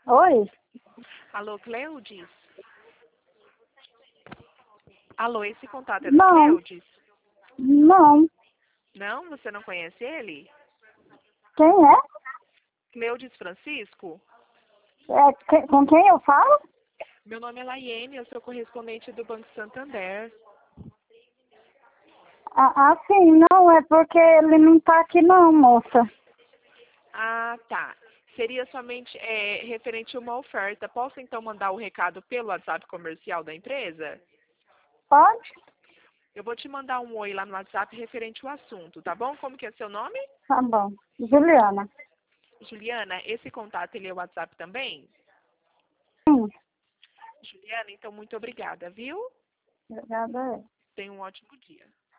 Oi? Alô, Cleudes? Alô, esse contato é do Não, Cleudes? não. Não? Você não conhece ele? Quem é? Cleudes Francisco? Com quem eu falo? Meu nome é Laiene, eu sou correspondente do Banco Santander. Sim, não, é porque ele não tá aqui não, moça. Ah, tá. Seria somente referente a uma oferta. Posso então mandar o recado pelo WhatsApp comercial da empresa? Pode? Eu vou te mandar um oi lá no WhatsApp referente ao assunto, tá bom? Como que é seu nome? Tá bom. Juliana. Juliana, esse contato ele é o WhatsApp também? Sim, Juliana, então muito obrigada, viu? obrigada. Tenha um ótimo dia.